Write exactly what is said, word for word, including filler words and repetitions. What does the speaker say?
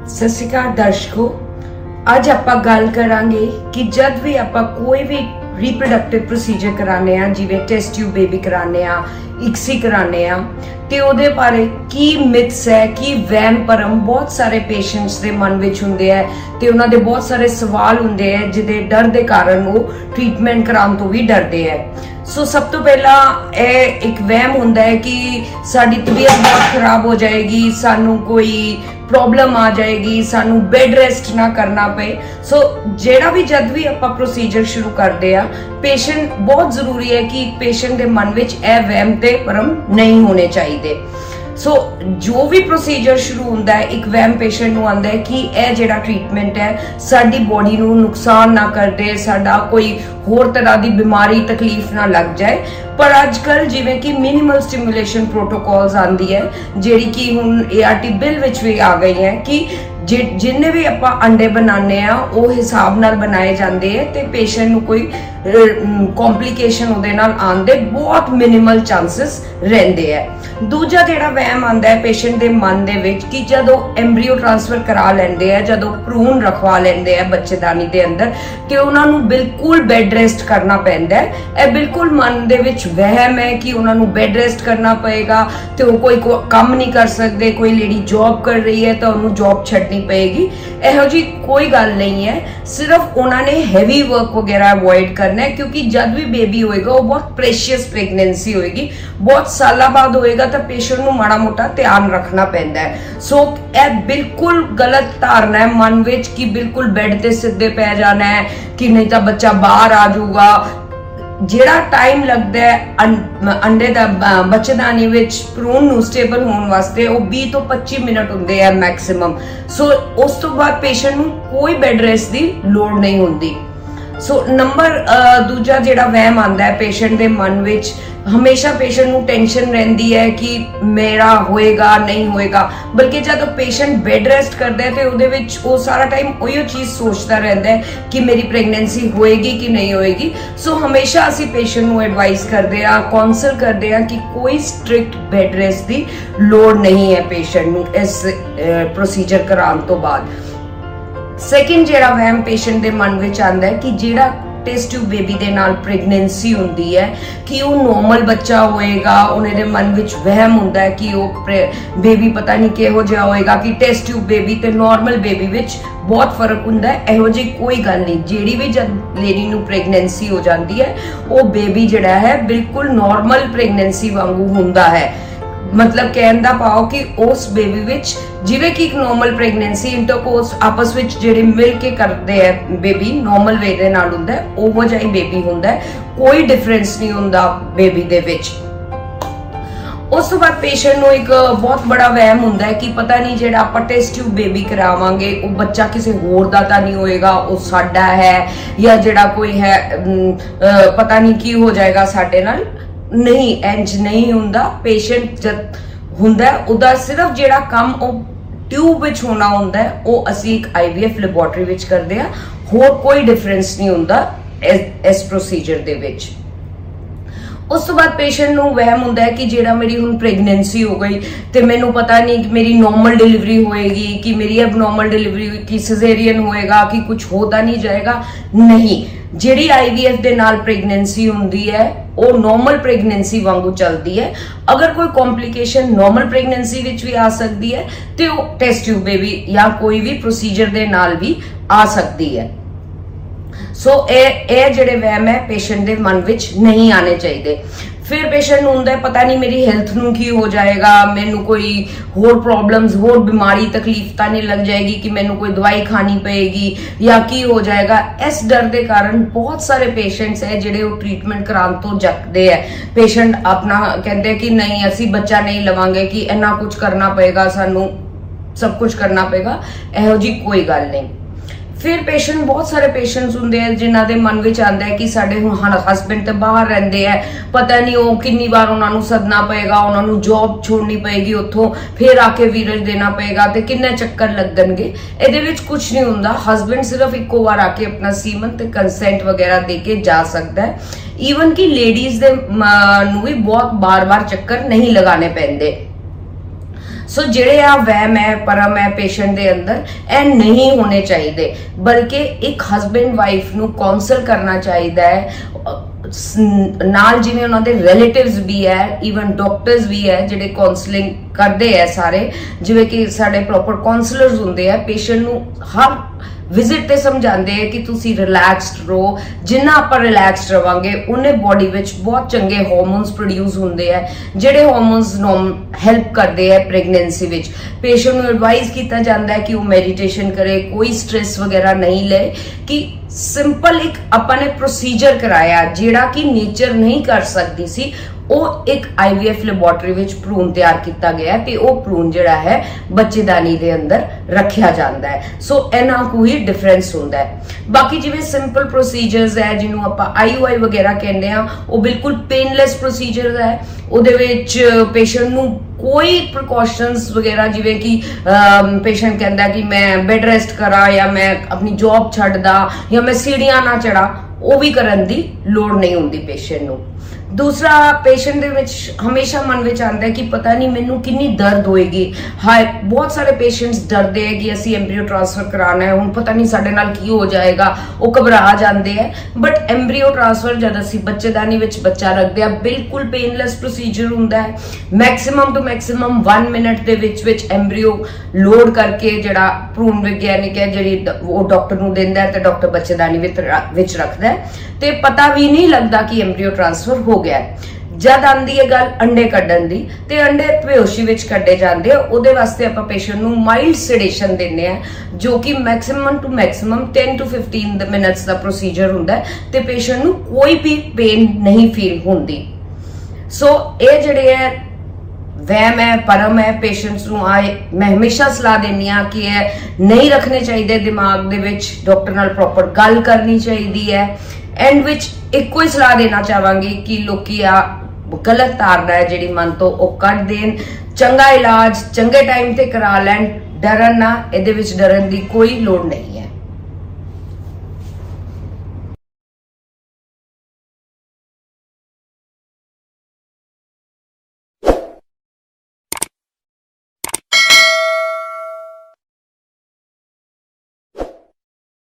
ਸਤਿ ਸ਼੍ਰੀ ਅਕਾਲ ਦਰਸ਼ਕੋ, ਅੱਜ ਆਪਾਂ ਗੱਲ ਕਰਾਂਗੇ ਕਿ ਜਦ ਵੀ ਆਪਾਂ ਕੋਈ ਵੀ ਰੀਪਰੋਡਕਟਿਵ ਪ੍ਰੋਸੀਜਰ ਕਰਾने ਆ, ਜਿਵੇਂ ਟੈਸਟ ਟਿਊਬ ਬੇਬੀ ਕਰਾने ਆ, ਇਕਸੀ ਕਰਾने ਆ, ਤੇ ਉਹਦੇ ਬਾਰੇ ਕੀ ਮਿਥਸ ਹੈ, ਕੀ ਵਹਿਮ ਭਰਮ ਬਹੁਤ ਸਾਰੇ ਪੇਸ਼ੈਂਟਸ ਦੇ ਮਨ ਵਿੱਚ ਹੁੰਦੇ ਆ ਤੇ ਉਹਨਾਂ ਦੇ ਬਹੁਤ ਸਾਰੇ ਸਵਾਲ ਹੁੰਦੇ ਆ ਜਿਹਦੇ ਡਰ ਦੇ ਕਾਰਨ ਉਹ ਟ੍ਰੀਟਮੈਂਟ ਕਰਾਉਣ ਤੋਂ ਵੀ ਡਰਦੇ ਆ। ਸੋ ਸਭ ਤੋਂ ਪਹਿਲਾਂ ਇਹ ਇੱਕ ਵਹਿਮ ਹੁੰਦਾ ਹੈ ਕਿ ਸਾਡੀ ਤਬੀਅਤ ਬਹੁਤ ਖਰਾਬ ਹੋ ਜਾਏਗੀ, ਸਾਨੂੰ ਕੋਈ ਪ੍ਰੋਬਲਮ ਆ ਜਾਏਗੀ, ਸਾਨੂੰ ਬੈੱਡ ਰੈਸਟ ਨਾ ਕਰਨਾ ਪਏ। ਸੋ ਜਿਹੜਾ ਵੀ ਜਦ ਵੀ ਆਪਾਂ ਪ੍ਰੋਸੀਜਰ ਸ਼ੁਰੂ ਕਰਦੇ ਆ, ਪੇਸ਼ੈਂਟ ਬਹੁਤ ਜ਼ਰੂਰੀ ਹੈ ਕਿ ਪੇਸ਼ੈਂਟ ਦੇ ਮਨ ਵਿੱਚ ਇਹ ਵਹਿਮ ਤੇ ਭਰਮ ਨਹੀਂ ਹੋਣੇ ਚਾਹੀਦੇ। ਸੋ ਜੋ ਵੀ ਪ੍ਰੋਸੀਜਰ ਸ਼ੁਰੂ ਹੁੰਦਾ ਹੈ, ਇੱਕ ਵਹਿਮ ਪੇਸ਼ੈਂਟ ਨੂੰ ਆਉਂਦਾ ਹੈ ਕਿ ਇਹ ਜਿਹੜਾ ਟ੍ਰੀਟਮੈਂਟ ਹੈ ਸਾਡੀ ਬੋਡੀ ਨੂੰ ਨੁਕਸਾਨ ਨਾ ਕਰਦੇ, ਸਾਡਾ ਕੋਈ ਹੋਰ ਤਰ੍ਹਾਂ ਦੀ ਬਿਮਾਰੀ ਤਕਲੀਫ ਨਾ ਲੱਗ ਜਾਏ। ਪਰ ਅੱਜ ਕੱਲ ਜਿਵੇਂ ਕਿ ਮਿਨੀਮਲ ਸਟਿਮੂਲੇਸ਼ਨ ਪ੍ਰੋਟੋਕੋਲਸ ਆਂਦੀ ਹੈ, ਜਿਹੜੀ ਕਿ ਹੁਣ ਏ ਆਰ ਟੀ ਬਿੱਲ ਵਿੱਚ ਵੀ ਆ ਗਈ ਹੈ ਕਿ ਜਿੰਨੇ ਵੀ ਆਪਾਂ ਅੰਡੇ ਬਣਾਉਂਦੇ ਆ ਉਹ ਹਿਸਾਬ ਨਾਲ ਬਣਾਏ ਜਾਂਦੇ ਹੈ ਤੇ ਪੇਸ਼ੈਂਟ ਨੂੰ ਕੋਈ ਕੰਪਲਿਕੇਸ਼ਨ ਉਹਦੇ ਨਾਲ ਆਉਣ ਦੇ ਬਹੁਤ ਮਿਨੀਮਲ ਚਾਂਸਸ ਰਹਿੰਦੇ ਹੈ। ਦੂਜਾ ਜਿਹੜਾ ਵਹਿਮ ਆਉਂਦਾ ਹੈ ਪੇਸ਼ੈਂਟ ਦੇ ਮਨ ਦੇ ਵਿੱਚ ਕਿ ਜਦੋਂ ਐਮਬ੍ਰੀਓ ਟ੍ਰਾਂਸਫਰ ਕਰਾ ਲੈਂਦੇ ਆ, ਜਦੋਂ ਭਰੂਣ ਰਖਵਾ ਲੈਂਦੇ ਆ ਬੱਚੇਦਾਨੀ ਦੇ ਅੰਦਰ, ਤੇ ਉਹਨਾਂ ਨੂੰ ਬਿਲਕੁਲ ਬੈੱਡ ਰੈਸਟ ਕਰਨਾ ਪੈਂਦਾ ਹੈ। ਇਹ ਬਿਲਕੁਲ ਮਨ ਦੇ ਵਿੱਚ ਵਹਿਮ ਹੈ ਕਿ ਉਹਨਾਂ ਨੂੰ ਬੈੱਡ ਰੈਸਟ ਕਰਨਾ ਪਏਗਾ ਤੇ ਉਹ ਕੋਈ ਕੰਮ ਨਹੀਂ ਕਰ ਸਕਦੇ। ਕੋਈ ਲੇਡੀ ਜੌਬ ਕਰ ਰਹੀ ਹੈ ਤਾਂ ਉਹਨੂੰ ਜੌਬ ਛੱਡਣੀ ਪਏਗੀ, ਇਹੋ ਜੀ ਕੋਈ ਗੱਲ ਨਹੀਂ ਹੈ। ਸਿਰਫ ਉਹਨਾਂ ਨੇ ਹੈਵੀ ਵਰਕ ਵਗੈਰਾ ਅਵੋਇਡ ਕਰਨਾ ਹੈ, ਕਿਉਂਕਿ ਜਦ ਵੀ ਬੇਬੀ ਹੋਏਗਾ ਉਹ ਬਹੁਤ ਪ੍ਰੈਸ਼ੀਅਸ ਪ੍ਰੈਗਨੈਂਸੀ ਹੋਏਗੀ, ਬਹੁਤ ਸਾਲਾਂ ਬਾਅਦ ਹੋਏਗਾ ਤਾਂ ਪੇਸ਼ੈਂਟ ਨੂੰ ਮਾੜਾ ਮੋਟਾ ਧਿਆਨ ਰੱਖਣਾ ਪੈਂਦਾ ਹੈ। ਸੋ ਇਹ ਬਿਲਕੁਲ ਗਲਤ ਧਾਰਨਾ ਹੈ ਮਨ ਵਿੱਚ ਕਿ ਬਿਲਕੁਲ ਬੈੱਡ ਤੇ ਸਿੱਧੇ ਪੈ ਜਾਣਾ ਹੈ ਕਿ ਨਹੀਂ ਤਾਂ ਬੱਚਾ ਬਾਹਰ ਆ ਜਾਊਗਾ। ਜਿਹੜਾ ਟਾਈਮ ਲੱਗਦਾ ਹੈ ਅੰਡੇ ਦਾ ਬੱਚੇਦਾਨੀ ਵਿੱਚ ਭਰੂਣ ਨੂੰ ਸਟੇਬਲ ਹੋਣ ਵਾਸਤੇ, ਉਹ ਵੀਹ ਤੋਂ ਪੱਚੀ ਮਿੰਟ ਹੁੰਦੇ ਆ ਮੈਕਸਿਮਮ। ਸੋ ਉਸ ਤੋਂ ਬਾਅਦ ਪੇਸ਼ੈਂਟ ਨੂੰ ਕੋਈ ਬੈੱਡ ਰੈਸਟ ਦੀ ਲੋੜ ਨਹੀਂ ਹੁੰਦੀ। ਸੋ ਨੰਬਰ ਦੂਜਾ ਜਿਹੜਾ ਵਹਿਮ ਆਉਂਦਾ ਹੈ ਪੇਸ਼ੈਂਟ ਦੇ ਮਨ ਵਿੱਚ, ਹਮੇਸ਼ਾ ਪੇਸ਼ੈਂਟ ਨੂੰ ਟੈਨਸ਼ਨ ਰਹਿੰਦੀ ਹੈ ਕਿ ਮੇਰਾ ਹੋਏਗਾ ਨਹੀਂ ਹੋਏਗਾ, ਬਲਕਿ ਜਦੋਂ ਪੇਸ਼ੈਂਟ ਬੈੱਡ ਰੈਸਟ ਕਰਦਾ ਹੈ ਤੇ ਉਹਦੇ ਵਿੱਚ ਉਹ ਸਾਰਾ ਟਾਈਮ ਉਹੀ ਚੀਜ਼ ਸੋਚਦਾ ਰਹਿੰਦਾ ਹੈ ਕਿ ਮੇਰੀ ਪ੍ਰੈਗਨੈਂਸੀ ਹੋਏਗੀ ਕਿ ਨਹੀਂ ਹੋਏਗੀ। ਸੋ ਹਮੇਸ਼ਾ ਅਸੀਂ ਪੇਸ਼ੈਂਟ ਨੂੰ ਐਡਵਾਈਸ ਕਰਦੇ ਆ, ਕਾਉਂਸਲ ਕਰਦੇ ਆ ਕਿ ਕੋਈ ਸਟ੍ਰਿਕਟ ਬੈੱਡ ਰੈਸਟ ਦੀ ਲੋੜ ਨਹੀਂ ਹੈ ਪੇਸ਼ੈਂਟ ਨੂੰ ਇਸ ਪ੍ਰੋਸੀਜਰ ਕਰਾਉਣ ਤੋਂ ਬਾਅਦ। ਸੈਕਿੰਡ ਜਿਹੜਾ ਵਹਿਮ ਪੇਸ਼ੈਂਟ ਦੇ ਮਨ ਵਿੱਚ ਆਉਂਦਾ ਹੈ ਕਿ ਜਿਹੜਾ ਟੈਸਟ ਟਿਊਬ ਬੇਬੀ ਦੇ ਨਾਲ ਪ੍ਰੈਗਨੈਂਸੀ ਹੁੰਦੀ ਹੈ ਕਿ ਉਹ ਨੋਰਮਲ ਬੱਚਾ ਹੋਏਗਾ। ਉਹਨਾਂ ਦੇ ਮਨ ਵਿੱਚ ਵਹਿਮ ਹੁੰਦਾ ਹੈ ਕਿ ਉਹ ਬੇਬੀ ਪਤਾ ਨਹੀਂ ਕਿਹੋ ਜਿਹਾ ਹੋਏਗਾ, ਕਿ ਟੈਸਟ ਟਿਊਬ ਬੇਬੀ ਤੇ ਨਾਰਮਲ ਬੇਬੀ ਵਿੱਚ ਬਹੁਤ ਫਰਕ ਹੁੰਦਾ ਹੈ। ਇਹੋ ਜਿਹੀ ਕੋਈ ਗੱਲ ਨਹੀਂ। ਜਿਹੜੀ ਵੀ ਜਦ ਲੇਡੀ ਨੂੰ ਪ੍ਰੈਗਨੈਂਸੀ ਹੋ ਜਾਂਦੀ ਹੈ, ਉਹ ਬੇਬੀ ਜਿਹੜਾ ਹੈ ਬਿਲਕੁਲ ਨਾਰਮਲ ਪ੍ਰੈਗਨੈਂਸੀ ਵਾਂਗੂ ਹੁੰਦਾ ਹੈ। ਮਤਲਬ ਕਹਿਣ ਦਾ ਭਾਵ ਕਿ ਉਸ ਬੇਬੀ ਵਿੱਚ ਜਿਵੇਂ ਕਿ ਇੱਕ ਨਾਰਮਲ ਪ੍ਰੈਗਨੈਂਸੀ ਇੰਟਰਕੋਰਸ ਆਪਸ ਵਿੱਚ ਜਿਹੜੇ ਮਿਲ ਕੇ ਕਰਦੇ ਆ, ਬੇਬੀ ਨਾਰਮਲ ਵੇ ਦੇ ਨਾਲ ਹੁੰਦਾ ਹੈ, ਉਹੋ ਜਿਹਾ ਹੀ ਬੇਬੀ ਹੁੰਦਾ ਹੈ। ਕੋਈ ਡਿਫਰੈਂਸ ਨਹੀਂ ਹੁੰਦਾ ਬੇਬੀ ਦੇ ਵਿੱਚ। ਉਸ ਤੋਂ ਬਾਅਦ ਪੇਸ਼ੈਂਟ ਨੂੰ ਇੱਕ ਬਹੁਤ ਬੜਾ ਵਹਿਮ ਹੁੰਦਾ ਹੈ ਕਿ ਪਤਾ ਨਹੀਂ ਜਿਹੜਾ ਆਪਾਂ ਟੈਸਟ ਟਿਊਬ ਬੇਬੀ ਕਰਾਵਾਂਗੇ ਉਹ ਬੱਚਾ ਕਿਸੇ ਹੋਰ ਦਾ ਤਾਂ ਨਹੀਂ ਹੋਏਗਾ, ਉਹ ਸਾਡਾ ਹੈ, ਜਾਂ ਜਿਹੜਾ ਕੋਈ ਹੈ ਪਤਾ ਨਹੀਂ ਕੀ ਹੋ ਜਾਏਗਾ ਸਾਡੇ ਨਾਲ। ਨਹੀਂ, ਇੰਜ ਨਹੀਂ ਹੁੰਦਾ। ਪੇਸ਼ੈਂਟ ਜਦ ਹੁੰਦਾ ਉਹਦਾ ਸਿਰਫ ਜਿਹੜਾ ਕੰਮ ਉਹ ਟਿਊਬ ਵਿੱਚ ਹੋਣਾ ਹੁੰਦਾ ਹੈ ਉਹ ਅਸੀਂ ਇੱਕ ਆਈ ਵੀ ਐਫ ਲੈਬੋਰੇਟਰੀ ਵਿੱਚ ਕਰਦੇ ਆ, ਹੋਰ ਕੋਈ ਡਿਫਰੈਂਸ ਨਹੀਂ ਹੁੰਦਾ ਇਸ ਪ੍ਰੋਸੀਜਰ ਦੇ ਵਿੱਚ। ਉਸ ਤੋਂ ਬਾਅਦ ਪੇਸ਼ੈਂਟ ਨੂੰ ਵਹਿਮ ਹੁੰਦਾ ਹੈ ਕਿ ਜਿਹੜਾ ਮੇਰੀ ਹੁਣ ਪ੍ਰੈਗਨੈਂਸੀ ਹੋ ਗਈ ਤੇ ਮੈਨੂੰ ਪਤਾ ਨਹੀਂ ਕਿ ਮੇਰੀ ਨੋਰਮਲ ਡਿਲੀਵਰੀ ਹੋਏਗੀ, ਕਿ ਮੇਰੀ ਐਬਨੋਰਮਲ ਡਿਲੀਵਰੀ, ਕਿ ਸਿਜ਼ੇਰੀਅਨ ਹੋਏਗਾ, ਕਿ ਕੁਝ ਹੋ ਤਾਂ ਨਹੀਂ ਜਾਏਗਾ। ਨਹੀਂ, ਜਿਹੜੀ ਆਈ ਵੀ ਐਫ ਦੇ ਨਾਲ ਪ੍ਰੈਗਨੈਂਸੀ ਹੁੰਦੀ ਹੈ ਉਹ ਨਾਰਮਲ ਪ੍ਰੈਗਨੈਂਸੀ ਵਾਂਗੂ ਚੱਲਦੀ ਹੈ। ਅਗਰ ਕੋਈ ਕੰਪਲਿਕੇਸ਼ਨ ਨਾਰਮਲ ਪ੍ਰੈਗਨੈਂਸੀ ਵਿੱਚ ਵੀ ਆ ਸਕਦੀ ਹੈ ਤੇ ਉਹ ਟੈਸਟ ਟਿਊਬ ਬੇਬੀ ਜਾਂ ਕੋਈ ਵੀ ਪ੍ਰੋਸੀਜਰ ਦੇ ਨਾਲ ਵੀ ਆ ਸਕਦੀ ਹੈ। ਸੋ ਇਹ ਇਹ ਜਿਹੜੇ ਵਹਿਮ ਹੈ ਪੇਸ਼ੈਂਟ ਦੇ ਮਨ ਵਿੱਚ ਨਹੀਂ ਆਣੇ ਚਾਹੀਦੇ। ਫਿਰ ਪੇਸ਼ੈਂਟ ਨੂੰ ਹੁੰਦਾ ਹੈ ਪਤਾ ਨਹੀਂ ਮੇਰੀ ਹੈਲਥ ਨੂੰ ਕੀ ਹੋ ਜਾਏਗਾ, ਮੈਨੂੰ ਕੋਈ ਹੋਰ ਪ੍ਰੋਬਲਮਸ, ਹੋਰ ਬਿਮਾਰੀ ਤਕਲੀਫ ਤਾਂ ਨਹੀਂ ਲੱਗ ਜਾਏਗੀ ਕਿ ਮੈਨੂੰ ਕੋਈ ਦਵਾਈ ਖਾਣੀ ਪਏਗੀ ਜਾਂ ਕੀ ਹੋ ਜਾਏਗਾ। ਇਸ ਡਰ ਦੇ ਕਾਰਨ ਬਹੁਤ ਸਾਰੇ ਪੇਸ਼ੈਂਟਸ ਹੈ ਜਿਹੜੇ ਉਹ ਟ੍ਰੀਟਮੈਂਟ ਕਰਾਉਣ ਤੋਂ ਜੱਕਦੇ ਹੈ। ਪੇਸ਼ੈਂਟ ਆਪਣਾ ਕਹਿੰਦੇ ਕਿ ਨਹੀਂ ਅਸੀਂ ਬੱਚਾ ਨਹੀਂ ਲਵਾਂਗੇ, ਕਿ ਇੰਨਾ ਕੁਝ ਕਰਨਾ ਪਏਗਾ, ਸਾਨੂੰ ਸਭ ਕੁਝ ਕਰਨਾ ਪਏਗਾ। ਇਹੋ ਜੀ ਕੋਈ ਗੱਲ ਨਹੀਂ। ਫਿਰ ਪੇਸ਼ੈਂਟ ਬਹੁਤ ਸਾਰੇ ਪੇਸ਼ੈਂਟਸ ਹੁੰਦੇ ਆ ਜਿਨ੍ਹਾਂ ਦੇ ਮਨ ਵਿੱਚ ਆਉਂਦਾ ਹੈ ਕਿ ਸਾਡੇ ਹੁਣ ਹਸਬੈਂਡ ਤੇ ਬਾਹਰ ਰਹਿੰਦੇ ਆ, ਪਤਾ ਨਹੀਂ ਉਹ ਕਿੰਨੀ ਵਾਰ ਉਹਨਾਂ ਨੂੰ ਸੱਦਣਾ ਪਏਗਾ, ਉਹਨਾਂ ਨੂੰ ਜੌਬ ਛੋੜਨੀ ਪਏਗੀ, ਉੱਥੋਂ ਫਿਰ ਆ ਕੇ ਵੀਰਜ ਦੇਣਾ ਪਏਗਾ ਤੇ ਕਿੰਨੇ ਚੱਕਰ ਲੱਗਣਗੇ। ਇਹਦੇ ਵਿੱਚ ਕੁਝ ਨਹੀਂ ਹੁੰਦਾ। ਹਸਬੈਂਡ ਸਿਰਫ ਇੱਕੋ ਵਾਰ ਆ ਕੇ ਆਪਣਾ ਸੀਮਨ ਤੇ ਕੰਸੈਂਟ ਵਗੈਰਾ ਦੇ ਕੇ ਜਾ ਸਕਦਾ ਹੈ। ਈਵਨ ਕਿ ਲੇਡੀਜ਼ ਦੇ ਨੂੰ ਵੀ ਬਹੁਤ ਬਾਰ-ਬਾਰ ਚੱਕਰ ਨਹੀਂ ਲਗਾਣੇ ਪੈਂਦੇ। सो ਜਿਹੜੇ ਆ ਵਹਿਮ ਹੈ ਪਰਮ ਹੈ ਪੇਸ਼ੈਂਟ ਦੇ ਅੰਦਰ ਇਹ ਨਹੀਂ ਹੋਣੇ ਚਾਹੀਦੇ, ਬਲਕਿ ਇੱਕ ਹਸਬੈਂਡ ਵਾਈਫ ਨੂੰ ਕਾਉਂਸਲ ਕਰਨਾ ਚਾਹੀਦਾ ਹੈ ਨਾਲ, ਜਿਵੇਂ ਉਹਨਾਂ ਦੇ ਰਿਲੇਟਿਵਸ ਵੀ ਹੈ, ਈਵਨ ਡਾਕਟਰਸ ਵੀ ਹੈ ਜਿਹੜੇ ਕਾਉਂਸਲਿੰਗ ਕਰਦੇ ਹੈ ਸਾਰੇ, ਜਿਵੇਂ ਕਿ ਸਾਡੇ ਪ੍ਰੋਪਰ ਕਾਉਂਸਲਰਸ ਹੁੰਦੇ ਆ, ਪੇਸ਼ੈਂਟ ਨੂੰ ਹਰ ਵਿਜ਼ਿਟ ਤੇ ਸਮਝਾਉਂਦੇ ਹੈ ਕਿ ਤੁਸੀਂ ਰਿਲੈਕਸਡ ਰਹੋ, ਜਿੰਨਾ ਆਪਾਂ ਰਿਲੈਕਸਡ ਰਵਾਂਗੇ ਉਹਨੇ ਬੋਡੀ ਵਿੱਚ ਬਹੁਤ ਚੰਗੇ ਹਾਰਮੋਨਸ ਪ੍ਰੋਡਿਊਸ ਹੁੰਦੇ ਆ ਜਿਹੜੇ ਹਾਰਮੋਨਸ ਨੂੰ ਹੈਲਪ ਕਰਦੇ ਆ ਪ੍ਰੈਗਨੈਂਸੀ ਵਿੱਚ। ਪੇਸ਼ੈਂਟ ਨੂੰ ਐਡਵਾਈਸ ਕੀਤਾ ਜਾਂਦਾ ਹੈ ਕਿ ਉਹ ਮੈਡੀਟੇਸ਼ਨ ਕਰੇ, ਕੋਈ ਸਟ੍ਰੈਸ ਵਗੈਰਾ ਨਹੀਂ ਲਏ, ਕਿ ਸਿੰਪਲ ਇੱਕ ਆਪਾਂ ਨੇ ਪ੍ਰੋਸੀਜਰ ਕਰਾਇਆ ਜਿਹੜਾ ਕਿ ਨੇਚਰ ਨਹੀਂ ਕਰ ਸਕਦੀ ਸੀ, ਉਹ ਇੱਕ ਆਈਵੀਐਫ ਲੈਬੋਰੇਟਰੀ ਵਿੱਚ ਭਰੂਣ ਤਿਆਰ ਕੀਤਾ ਗਿਆ ਤੇ ਉਹ ਭਰੂਣ ਜਿਹੜਾ ਹੈ ਬੱਚੇਦਾਨੀ ਦੇ ਅੰਦਰ ਰੱਖਿਆ ਜਾਂਦਾ ਹੈ। ਸੋ ਇਹਨਾਂ ਕੋਈ ਡਿਫਰੈਂਸ ਹੁੰਦਾ ਹੈ। ਬਾਕੀ ਜਿਵੇਂ ਸਿੰਪਲ ਪ੍ਰੋਸੀਜਰਸ ਹੈ ਜਿਹਨੂੰ ਆਪਾਂ ਆਈਯੂਆਈ ਵਗੈਰਾ ਕਹਿੰਦੇ ਆ, ਉਹ ਬਿਲਕੁਲ ਪੇਨਲੈਸ ਪ੍ਰੋਸੀਜਰ ਹੈ। ਉਹਦੇ ਵਿੱਚ ਪੇਸ਼ੈਂਟ ਨੂੰ ਕੋਈ ਪ੍ਰੀਕਾਸ਼ਨਸ ਵਗੈਰਾ, ਜਿਵੇਂ ਕਿ ਪੇਸ਼ੈਂਟ ਕਹਿੰਦਾ ਕਿ ਮੈਂ ਬੈੱਡ ਰੈਸਟ ਕਰਾਂ ਜਾਂ ਮੈਂ ਆਪਣੀ ਜੌਬ ਛੱਡਦਾ ਜਾਂ ਮੈਂ ਸੀੜੀਆਂ ਨਾ ਚੜਾ, ਉਹ ਵੀ ਕਰਨ ਦੀ ਲੋੜ ਨਹੀਂ ਹੁੰਦੀ ਪੇਸ਼ੈਂਟ ਨੂੰ। दूसरा पेशेंट ਦੇ ਵਿੱਚ ਹਮੇਸ਼ਾ ਮਨ ਵਿੱਚ ਆਉਂਦਾ ਹੈ ਕਿ ਪਤਾ ਨਹੀਂ ਮੈਨੂੰ ਕਿੰਨੀ ਦਰਦ ਹੋਏਗੀ। ਹਾਏ ਬਹੁਤ ਸਾਰੇ ਪੇਸ਼ੈਂਟਸ ਡਰਦੇ ਹੈ ਕਿ ਅਸੀਂ ਐਮਬ੍ਰੀਓ ਟ੍ਰਾਂਸਫਰ ਕਰਾਉਣਾ ਹੈ, ਹੁਣ ਪਤਾ ਨਹੀਂ ਸਾਡੇ ਨਾਲ ਕੀ ਹੋ ਜਾਏਗਾ, ਉਹ ਘਬਰਾ ਜਾਂਦੇ ਹੈ। ਬਟ ਐਮਬ੍ਰੀਓ ਟ੍ਰਾਂਸਫਰ ਜਦ ਅਸੀਂ ਬੱਚੇਦਾਨੀ ਵਿੱਚ ਬੱਚਾ ਰੱਖਦੇ ਆ ਬਿਲਕੁਲ ਪੇਨਲੈਸ ਪ੍ਰੋਸੀਜਰ ਹੁੰਦਾ ਹੈ। ਮੈਕਸਿਮਮ ਤੋਂ ਮੈਕਸਿਮਮ ਇੱਕ ਮਿੰਟ ਦੇ ਵਿੱਚ ਵਿੱਚ ਐਮਬ੍ਰੀਓ ਲੋਡ ਕਰਕੇ ਜਿਹੜਾ ਭਰੂਣ ਵਿਗਿਆਨਿਕ ਹੈ ਜਿਹੜੀ ਉਹ ਡਾਕਟਰ ਨੂੰ ਦਿੰਦਾ ਹੈ ਤੇ ਡਾਕਟਰ ਬੱਚੇਦਾਨੀ ਵਿੱਚ ਰੱਖਦਾ ਹੈ ਤੇ ਪਤਾ ਵੀ ਨਹੀਂ ਲੱਗਦਾ ਕਿ ਐਮਬ੍ਰੀਓ ਟ੍ਰਾਂਸਫਰ ਹੋ ਗਿਆ। ਜਦ ਆਂਦੀ ਹੈ ਗੱਲ ਅੰਡੇ ਕੱਢਣ ਦੀ ਤੇ ਅੰਡੇ ਬੇਹੋਸ਼ੀ ਵਿੱਚ ਕੱਢੇ ਜਾਂਦੇ ਆ, ਉਹਦੇ ਵਾਸਤੇ ਆਪਾਂ ਪੇਸ਼ੈਂਟ ਨੂੰ ਮਾਈਲਡ ਸੈਡੇਸ਼ਨ ਦਿੰਦੇ ਆ ਜੋ ਕਿ ਮੈਕਸਿਮਮ ਟੂ ਮੈਕਸਿਮਮ ਦਸ ਤੋਂ ਪੰਦਰਾਂ ਮਿੰਟਸ ਦਾ ਪ੍ਰੋਸੀਜਰ ਹੁੰਦਾ ਹੈ ਤੇ ਪੇਸ਼ੈਂਟ ਨੂੰ ਕੋਈ ਵੀ ਪੇਨ ਨਹੀਂ ਫੀਲ ਹੁੰਦੀ। ਸੋ ਇਹ ਜਿਹੜੇ ਹੈ ਵਹਿਮ ਹੈ ਪਰਮ ਹੈ ਪੇਸ਼ੈਂਟਸ ਨੂੰ ਆਏ ਮੈਂ ਹਮੇਸ਼ਾ ਸਲਾਹ ਦਿੰਦੀ ਆ ਕਿ ਇਹ ਨਹੀਂ ਰੱਖਣੇ ਚਾਹੀਦੇ ਦਿਮਾਗ ਦੇ ਵਿੱਚ, ਡਾਕਟਰ ਨਾਲ ਪ੍ਰੋਪਰ ਗੱਲ ਕਰਨੀ ਚਾਹੀਦੀ ਹੈ। ਐਂਡ ਵਿੱਚ ਇੱਕੋ ਹੀ ਸਲਾਹ ਦੇਣਾ ਚਾਹਾਂਗੀ ਕਿ ਲੋਕੀ ਆ ਗਲਤ ਧਾਰਨਾ ਹੈ ਜਿਹੜੀ ਮਨ ਤੋਂ ਉਹ ਕੱਢ ਦੇਣ, ਚੰਗਾ ਇਲਾਜ ਚੰਗੇ ਟਾਈਮ ਤੇ ਕਰਾ ਲੈਣ, ਡਰਨ ਨਾ, ਇਹਦੇ ਵਿੱਚ ਡਰਨ ਦੀ ਕੋਈ ਲੋੜ ਨਹੀਂ ਹੈ।